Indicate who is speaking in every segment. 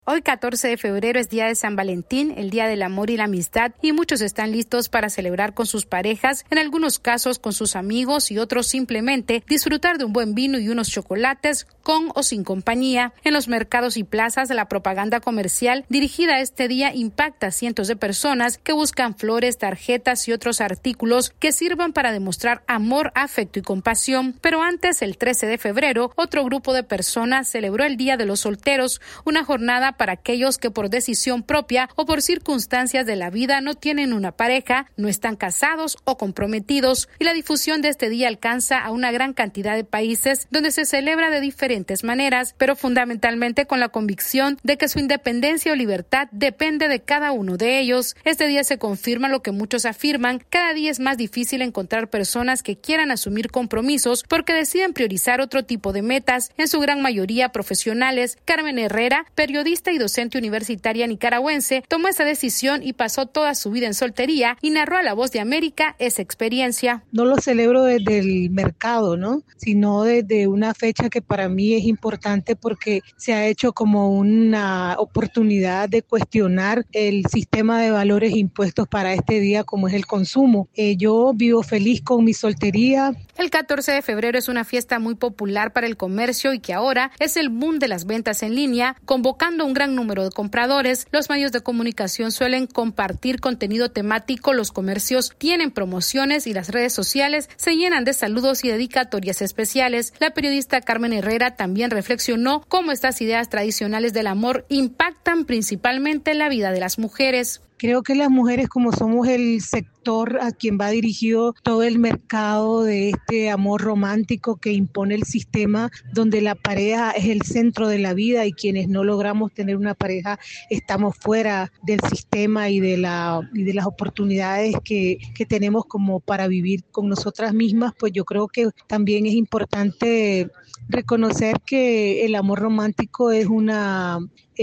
Speaker 1: Hoy 14 de febrero es día de San Valentín, el día del amor y la amistad, y muchos están listos para celebrar con sus parejas, en algunos casos con sus amigos y otros simplemente disfrutar de un buen vino y unos chocolates con o sin compañía. En los mercados y plazas, la propaganda comercial dirigida a este día impacta a cientos de personas que buscan flores, tarjetas y otros artículos que sirvan para demostrar amor, afecto y compasión. Pero antes, el 13 de febrero, otro grupo de personas celebró el Día de los Solteros, una jornada para aquellos que por decisión propia o por circunstancias de la vida no tienen una pareja, no están casados o comprometidos, y la difusión de este día alcanza a una gran cantidad de países donde se celebra de diferentes maneras, pero fundamentalmente con la convicción de que su independencia o libertad depende de cada uno de ellos. Este día se confirma lo que muchos afirman: cada día es más difícil encontrar personas que quieran asumir compromisos porque deciden priorizar otro tipo de metas, en su gran mayoría profesionales. Carmen Herrera, periodista y docente universitaria nicaragüense, tomó esa decisión y pasó toda su vida en soltería y narró a La Voz de América esa experiencia.
Speaker 2: No lo celebro desde el mercado, ¿no? Sino desde una fecha que para mí es importante porque se ha hecho como una oportunidad de cuestionar el sistema de valores impuestos para este día, como es el consumo. Yo vivo feliz con mi soltería.
Speaker 1: El 14 de febrero es una fiesta muy popular para el comercio y que ahora es el boom de las ventas en línea, convocando un gran número de compradores. Los medios de comunicación suelen compartir contenido temático, los comercios tienen promociones y las redes sociales se llenan de saludos y dedicatorias especiales. La periodista Carmen Herrera también reflexionó cómo estas ideas tradicionales del amor impactan principalmente en la vida de las mujeres.
Speaker 2: Creo que las mujeres, como somos el sector a quien va dirigido todo el mercado de este amor romántico que impone el sistema, donde la pareja es el centro de la vida y quienes no logramos tener una pareja estamos fuera del sistema y de las oportunidades que tenemos como para vivir con nosotras mismas, pues yo creo que también es importante reconocer que el amor romántico es una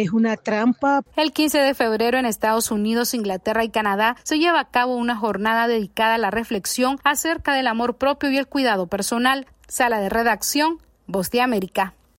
Speaker 2: trampa.
Speaker 1: El 15 de febrero en Estados Unidos, Inglaterra y Canadá se lleva a cabo una jornada dedicada a la reflexión acerca del amor propio y el cuidado personal. Sala de redacción, Voz de América.